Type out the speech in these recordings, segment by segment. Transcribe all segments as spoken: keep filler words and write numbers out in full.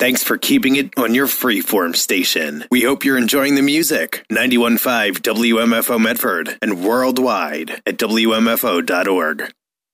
Thanks for keeping it on your freeform station. We hope you're enjoying the music. ninety-one point five W M F O Medford and worldwide at W M F O dot org.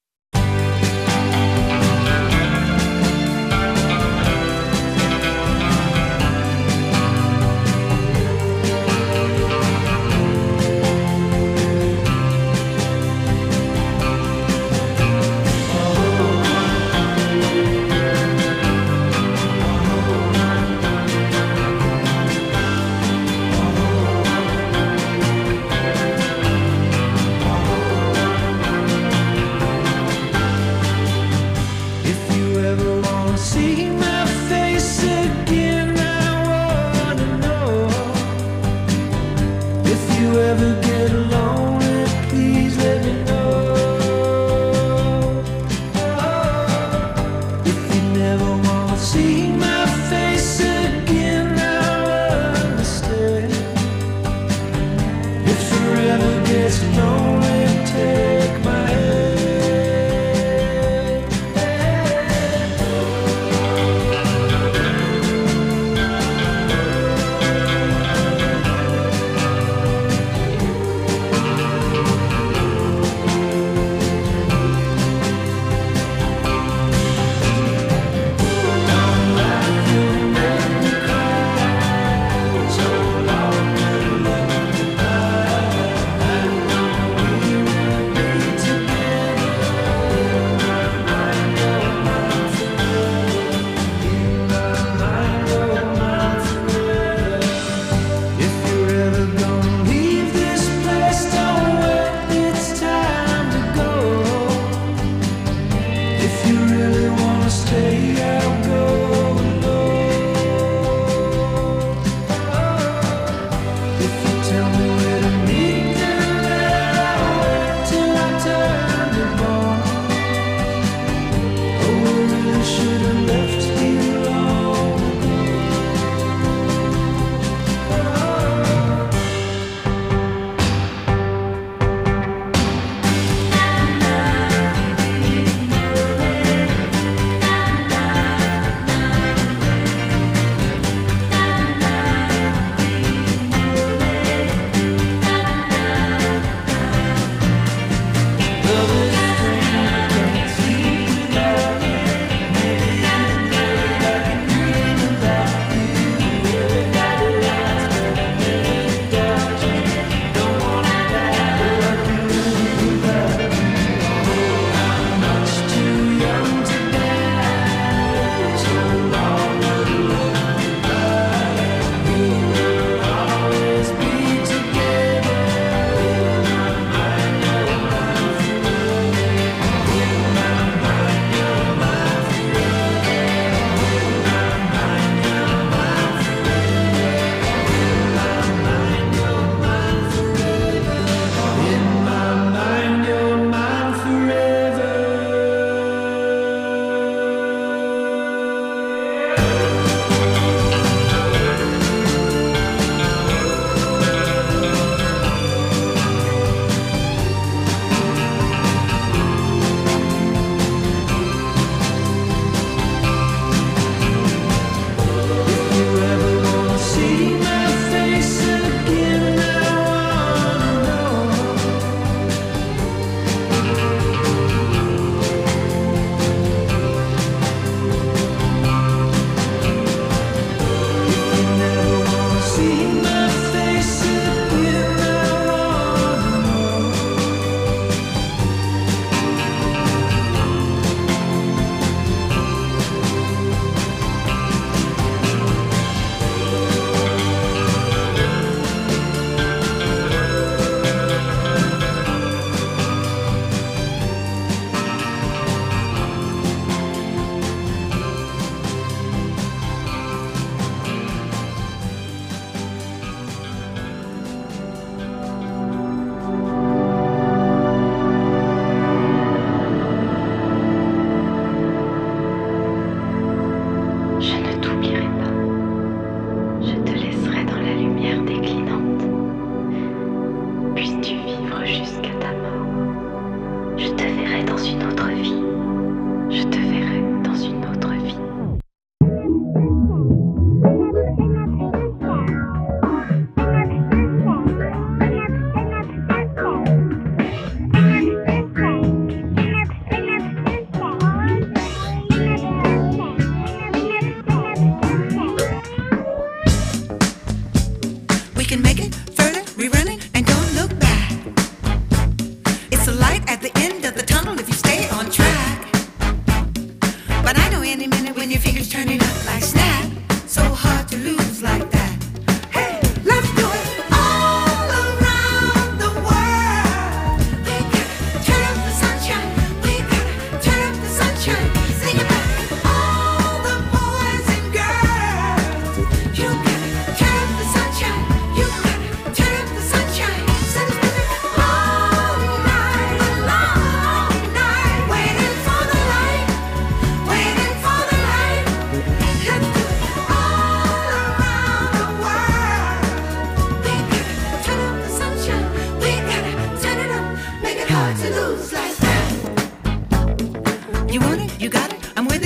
une autre vie. Je te verrai dans une autre vie.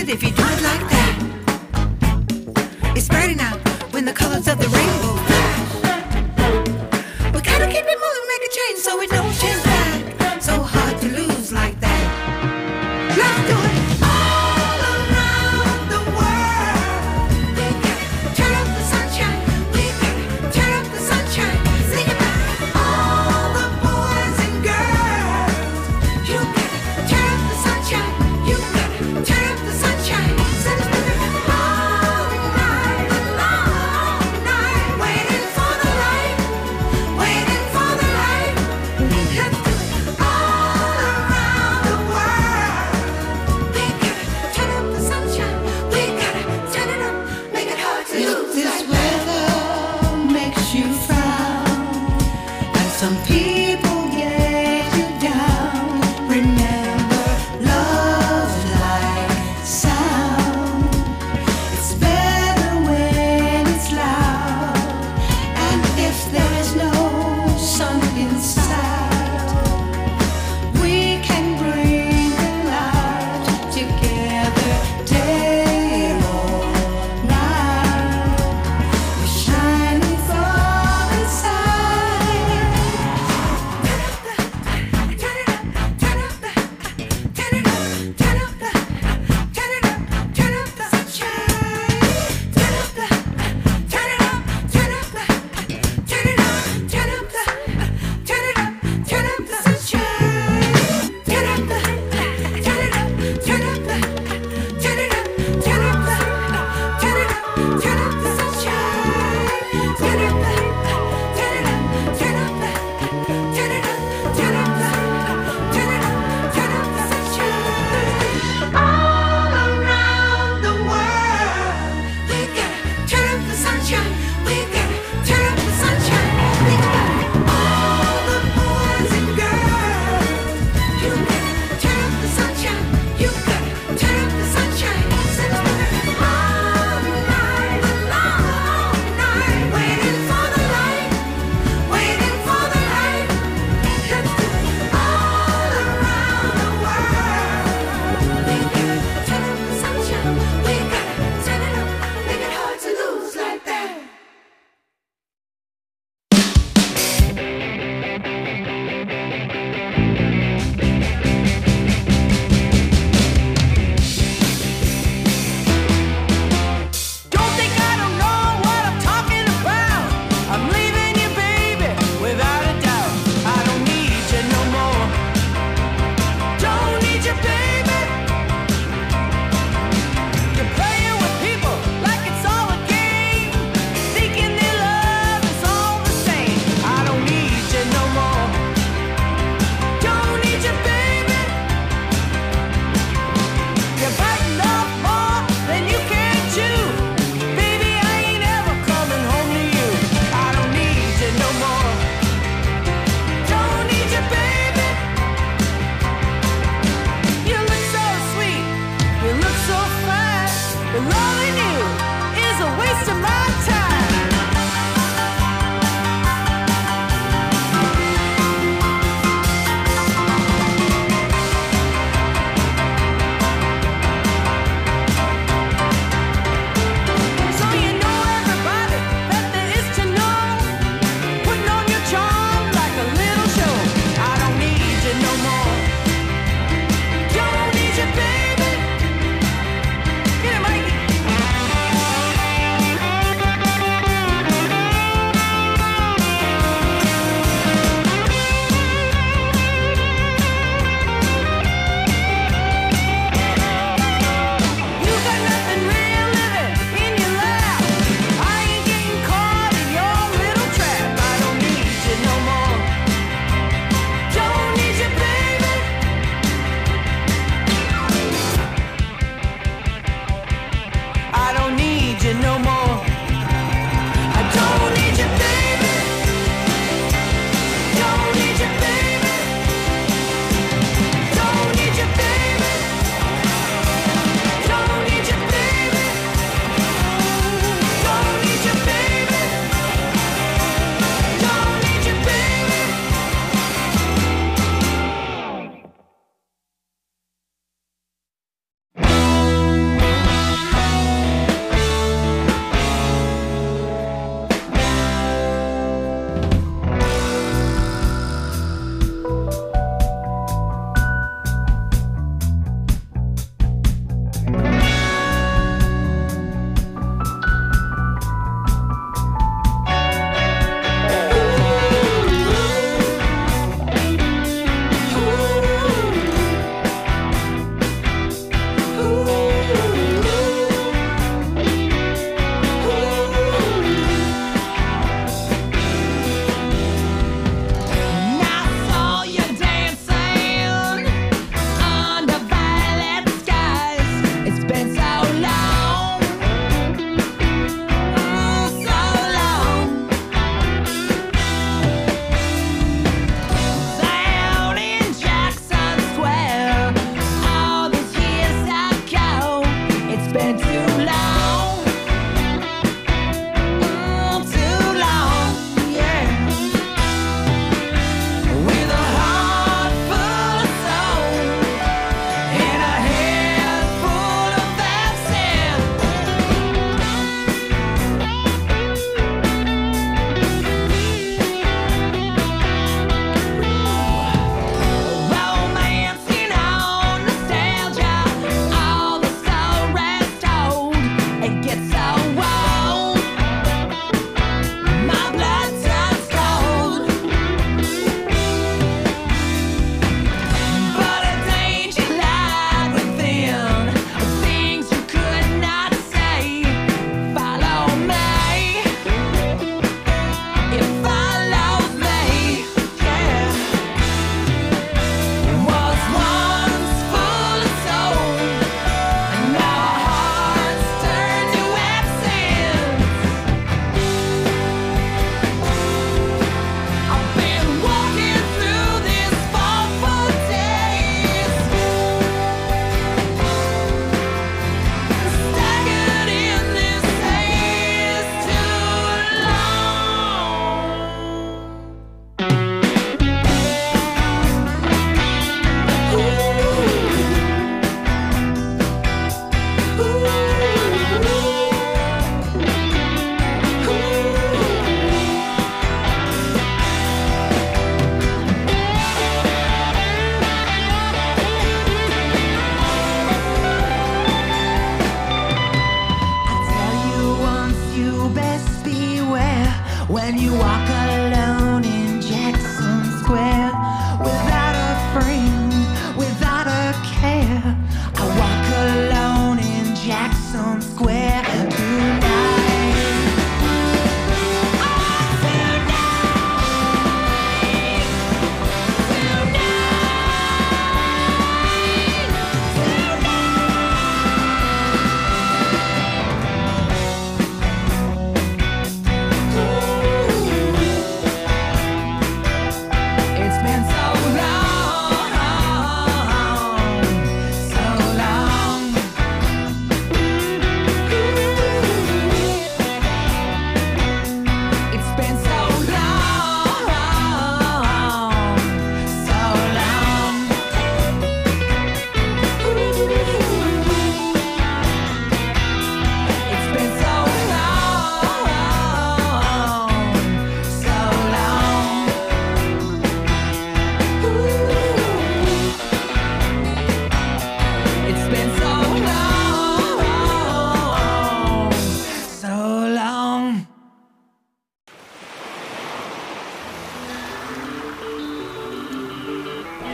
it if you do it like that. It's brighter now when the colors of the rainbow flash. We gotta keep it moving, make a change so it don't change back. So hard to lose like that. Let's do it. All around the world. We gotta turn up the sunshine. We gotta turn up the sunshine. Sing it back. All the boys and girls. You gotta turn up the sunshine. You gotta turn up the sunshine. Sing it back. All night, long night, waiting for the light, waiting for the light. Let's do it. All around the world. We gotta turn up the sunshine. We gotta turn it up, make it hard to lose. If this weather makes you frown, and some people get you down, remember love's like sound. It's better when it's loud, and if there's no sun inside, we can bring the light together day or night. We're shining from inside.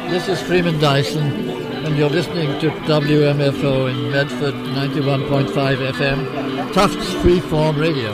This is Freeman Dyson, and you're listening to W M F O in Medford, ninety-one point five F M, Tufts Freeform Radio.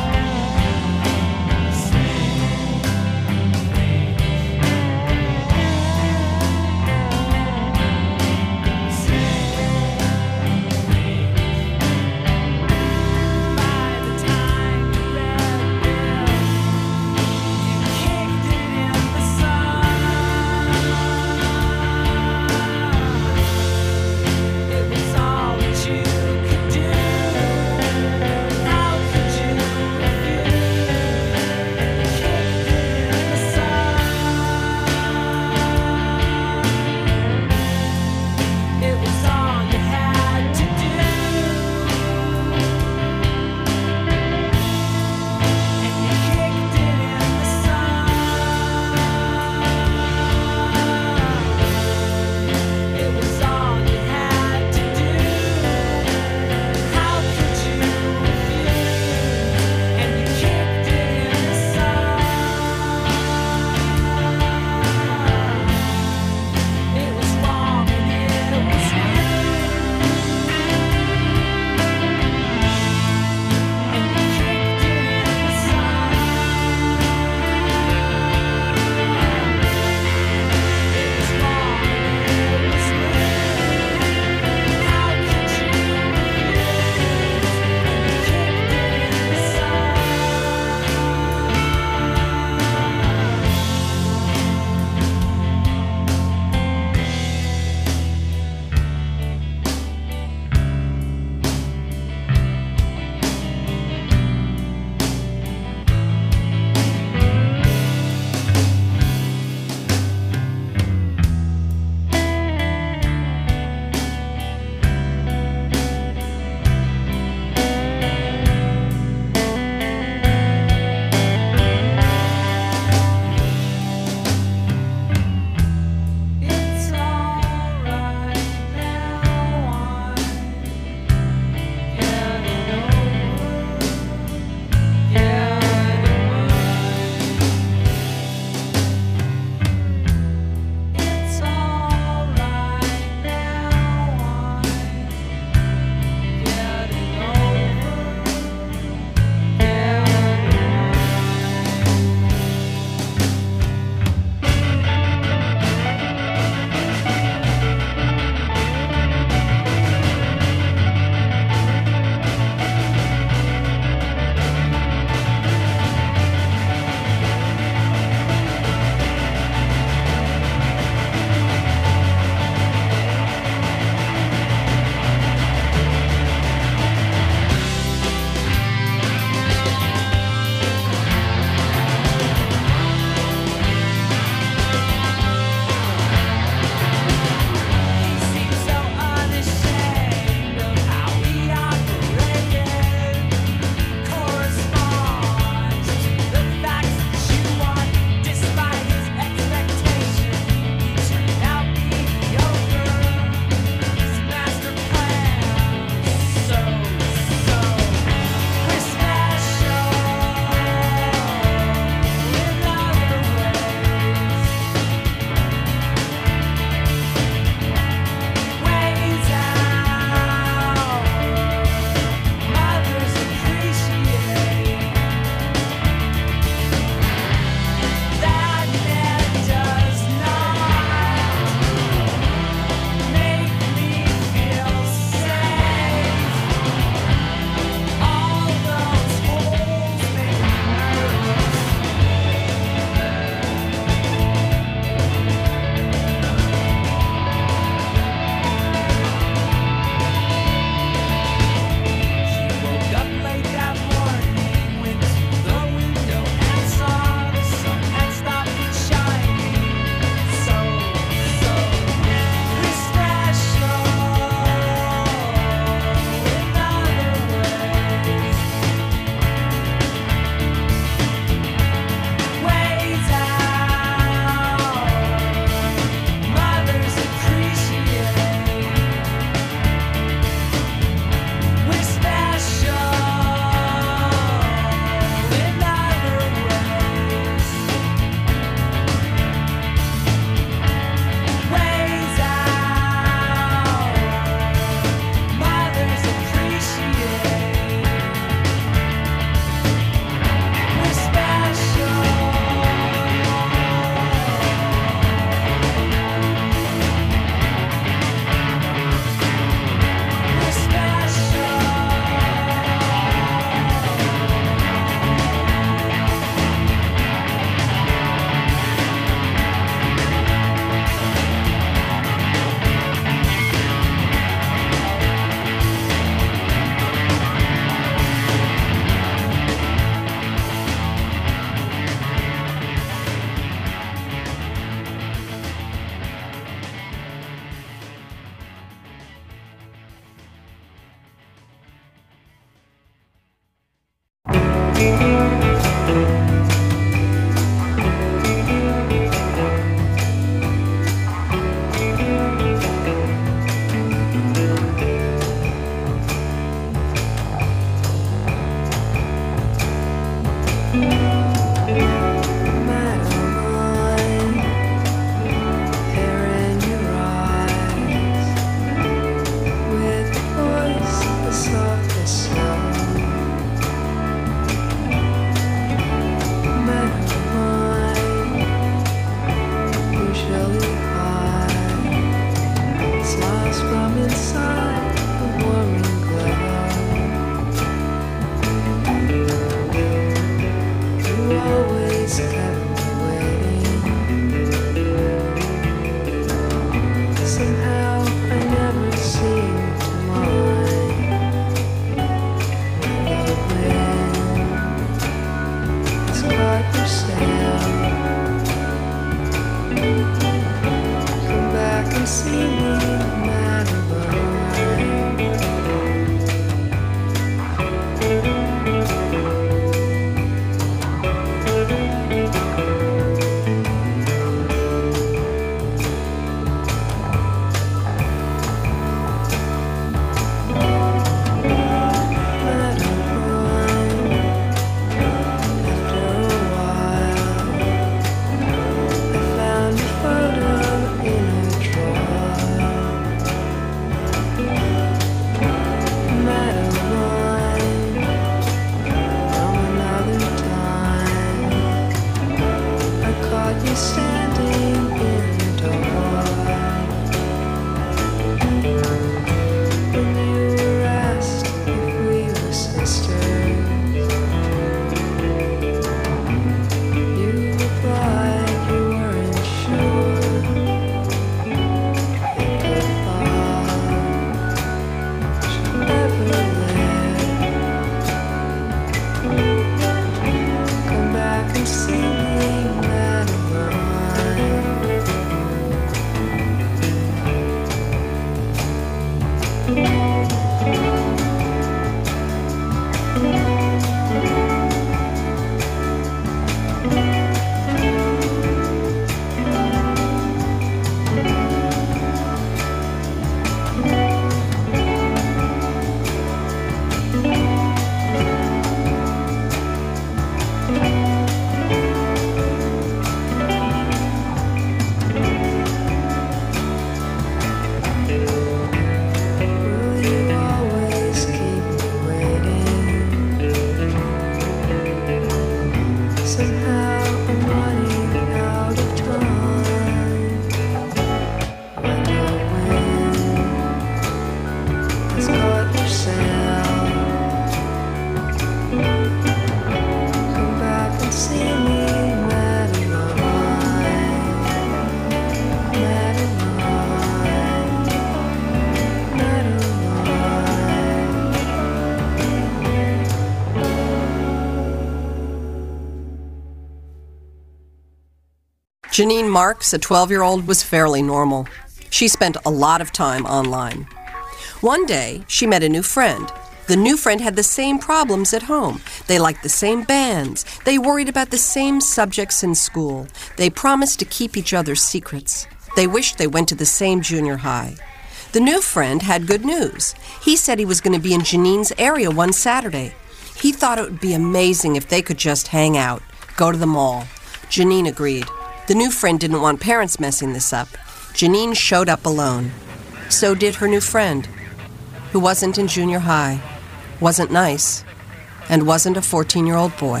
Janine Marks, a twelve-year-old, was fairly normal. She spent a lot of time online. One day, she met a new friend. The new friend had the same problems at home. They liked the same bands. They worried about the same subjects in school. They promised to keep each other's secrets. They wished they went to the same junior high. The new friend had good news. He said he was going to be in Janine's area one Saturday. He thought it would be amazing if they could just hang out, go to the mall. Janine agreed. The new friend didn't want parents messing this up. Janine showed up alone. So did her new friend, who wasn't in junior high, wasn't nice, and wasn't a fourteen-year-old boy.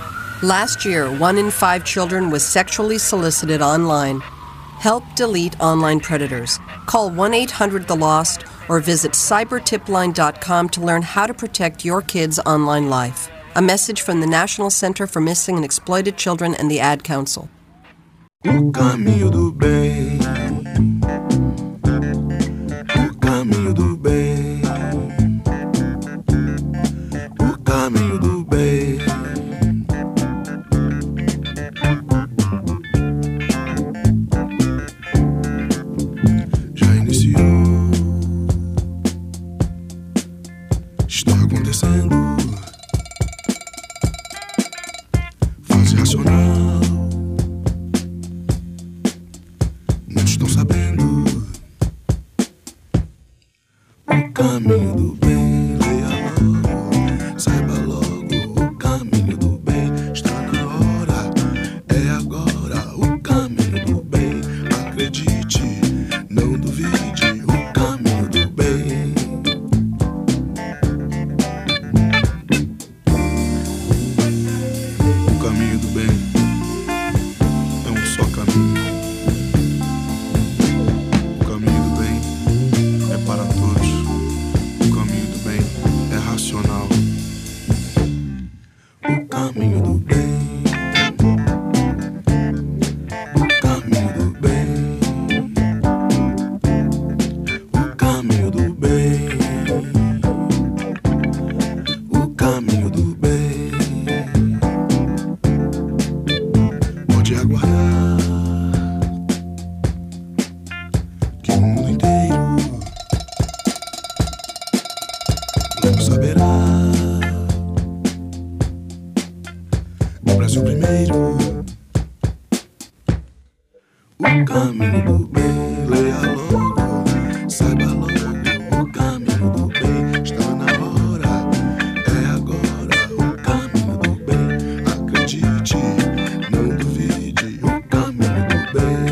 Last year, one in five children was sexually solicited online. Help delete online predators. Call one eight hundred the lost or visit cyber tip line dot com to learn how to protect your kids' online life. A message from the National Center for Missing and Exploited Children and the Ad Council. O caminho do bem, o caminho do bem, o caminho do bem. Já iniciou, está acontecendo. caminho do bem, leia logo, saiba logo, o caminho do bem está na hora, é agora, o caminho do bem, acredite, não duvide, o caminho do bem. O caminho do bem é um só caminho. O caminho do bem é para todos. O caminho do bem é racional. O caminho do bem. O caminho do bem. O caminho do bem. O caminho do bem. Pode aguardar que o mundo inteiro logo saberá. O Brasil primeiro. O caminho do bem, leia logo, saiba logo, o caminho do bem está na hora, é agora, o caminho do bem, acredite, não duvide, o caminho do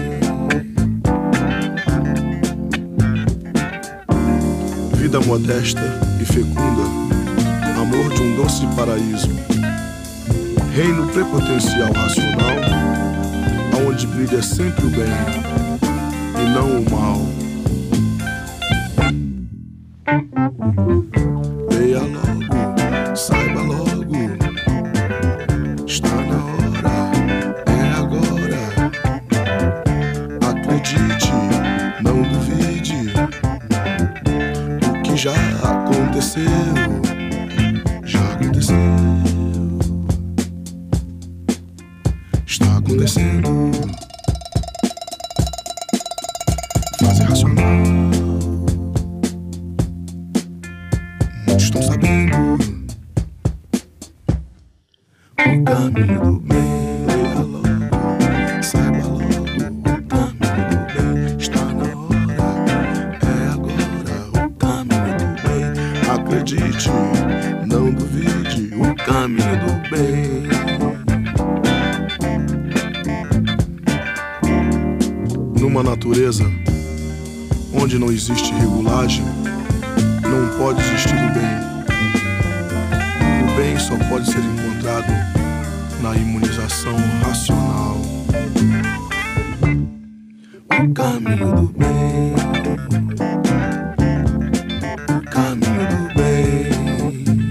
bem. Vida modesta e fecunda, amor de um doce paraíso, reino prepotencial racional, aonde brilha sempre o bem e não o mal. Leia logo, saiba logo, está na hora, é agora, acredite, não duvide, o que já aconteceu, já aconteceu, está acontecendo. Fase racional, muitos estão sabendo. O caminho do bem, leia logo, saiba logo, o caminho do bem está na hora, é agora, o caminho do bem, acredite, não duvide, o caminho do bem. Numa natureza onde não existe regulagem, não pode existir o bem. O bem só pode ser encontrado na imunização racional. O caminho do bem, o caminho do bem,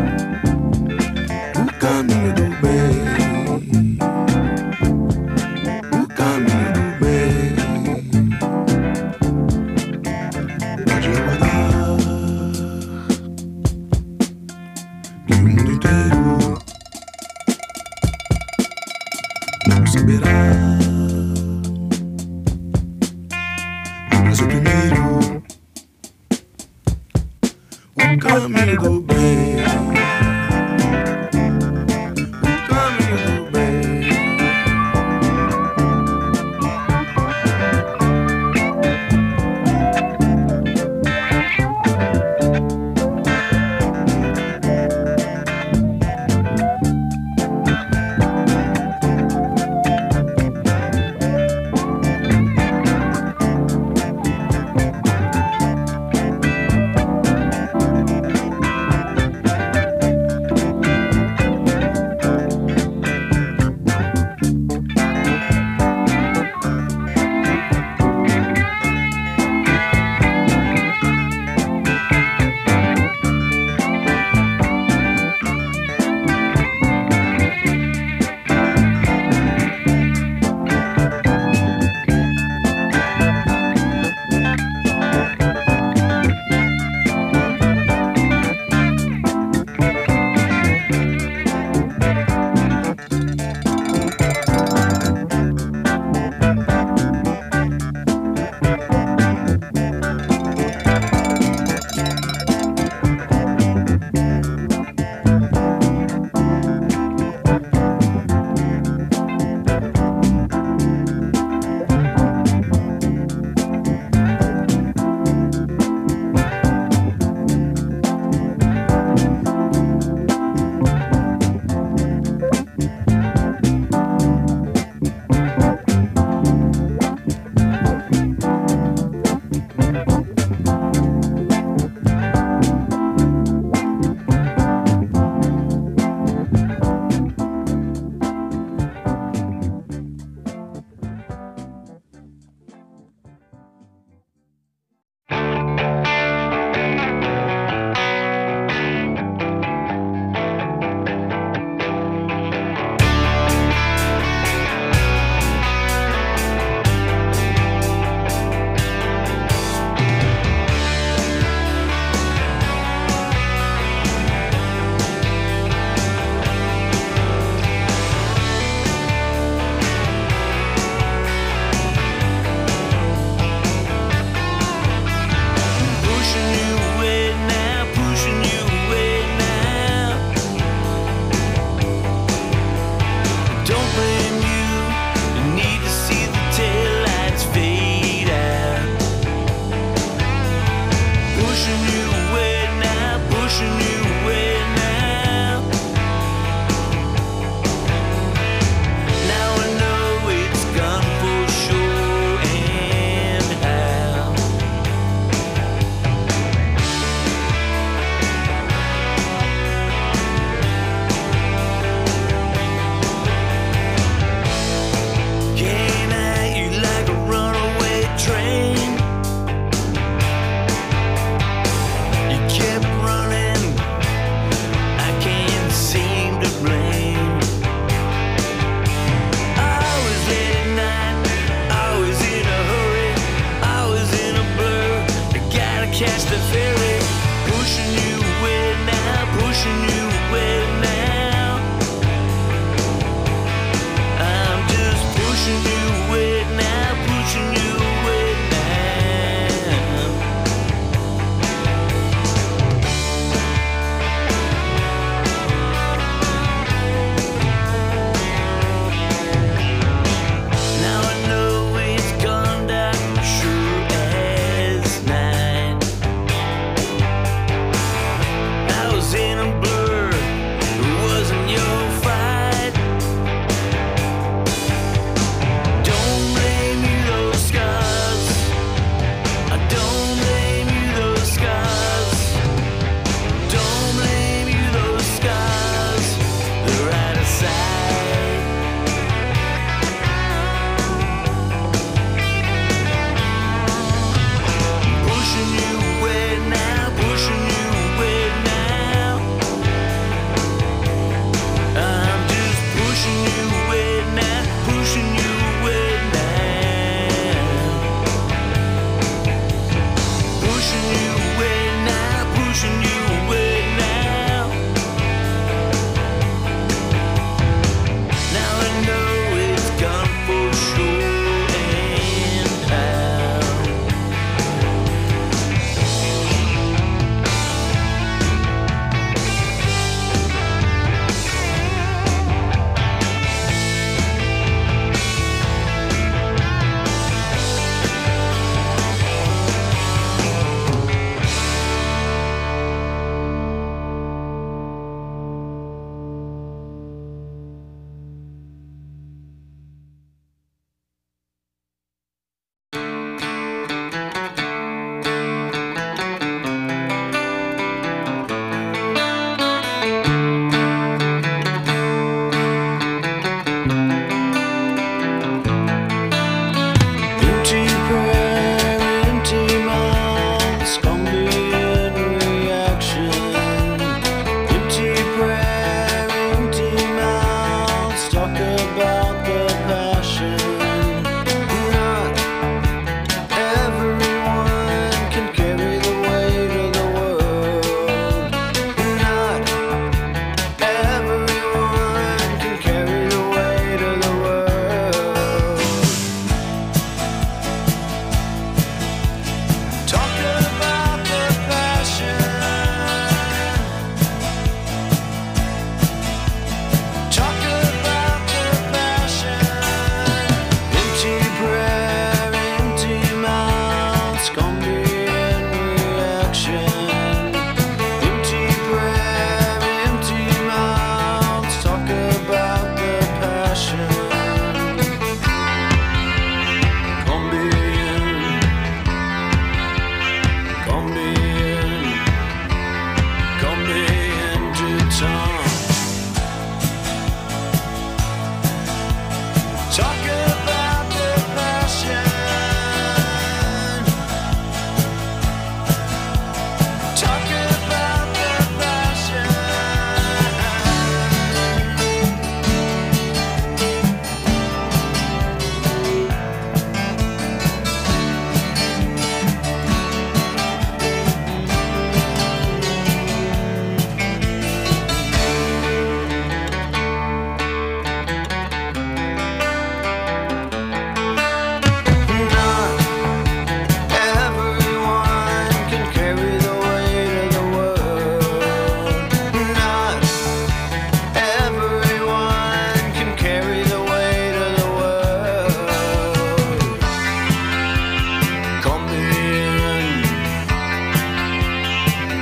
o caminho do bem, o caminho do bem. Pode aguardar que o mundo inteiro não saberá. O Brasil primeiro. O caminho do bem. O caminho do bem.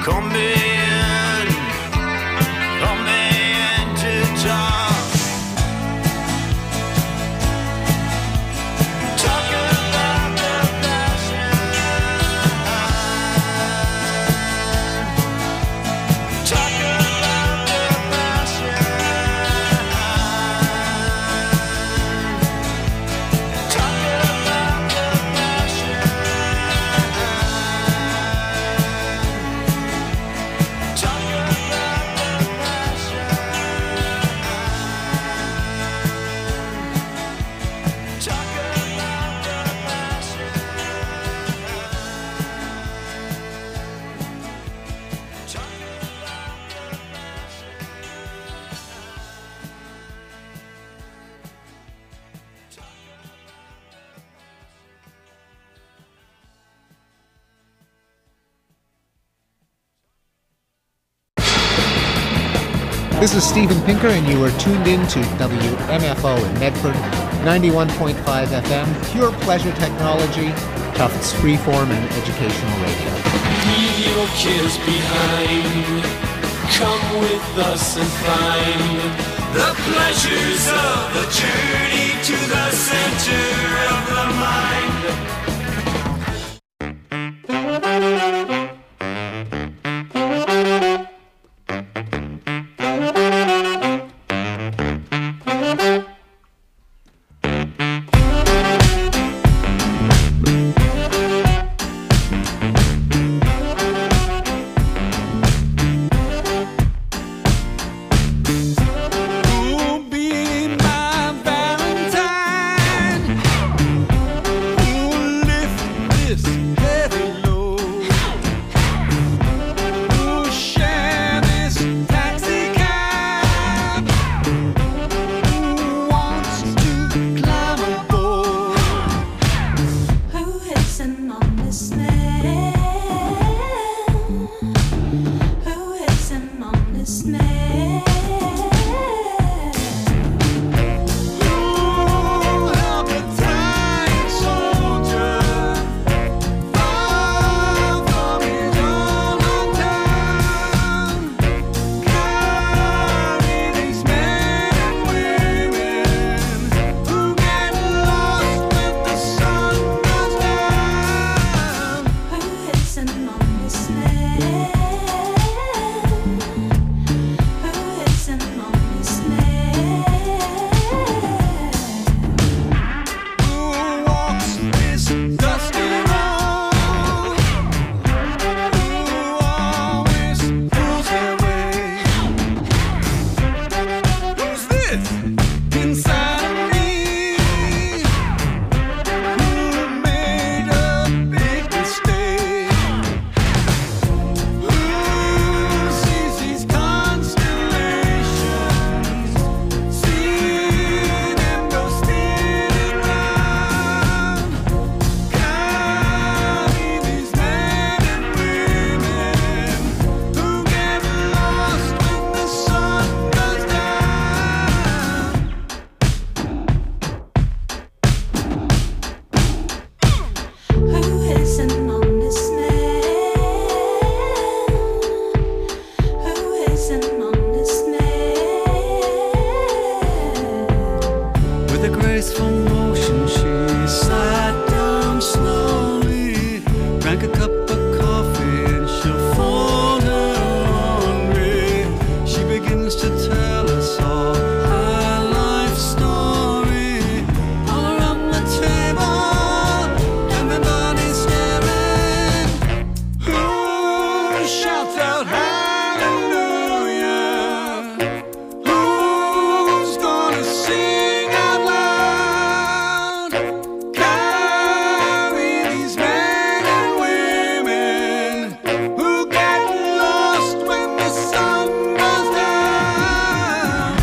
Come in, come in to talk. Talk about the passion. Talk about the passion. Talk about the passion. Talk about the passion. Talk about the passion. Talk This is Steven Pinker, and you are tuned in to W M F O in Medford, ninety-one point five F M, pure pleasure technology, Tufts freeform and educational radio. Leave your cares behind. Come with us and find the pleasures of the journey to the center of the mind. Who'll be my Valentine? Who'll lift this heavy load? Who'll share this taxi cab? Who wants to climb aboard? Who isn't on this man? Who isn't on this man? Who'll help a tired soldier far from his own hometown? Carry these men and women who get lost when the sun goes down. Who isn't on this man? Who isn't on this man? Who walks this dusty road? Who always pulls their way? Who's this inside of me? Who made a big mistake? Who sees these constellations? See them go spinning round. Carry these men and women who get lost when the sun goes down. Who isn't on this man? Who isn't on this man? With a graceful motion, she sat down slowly, drank a cup of coffee, and she'll fold her laundry. She begins to tell us all her life story. All around the table, everybody's staring. Who shouts out hallelujah? Who's gonna sing out loud? Carry these men and women who get lost when the sun goes down.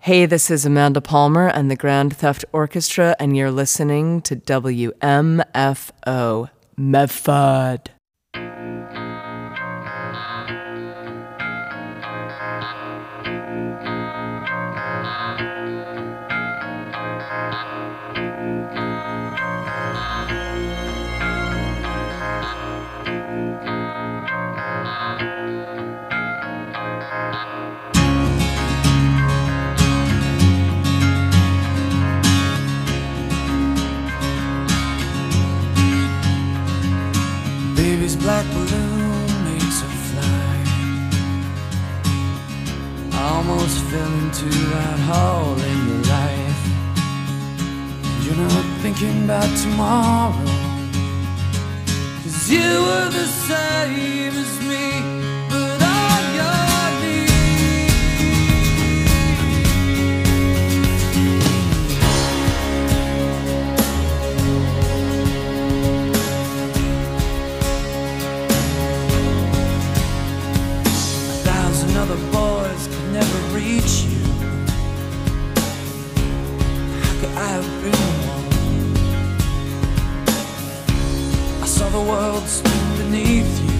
Hey, this is Amanda Palmer and the Grand Theft Orchestra, and you're listening to W M F O Medford. Baby's black balloon makes her fly. I almost fell into that hole in your life. You're not thinking about tomorrow, 'cause you were the same as me, but on your knees. A thousand other boys could never reach you. How could I have been one? I saw the world spin beneath you.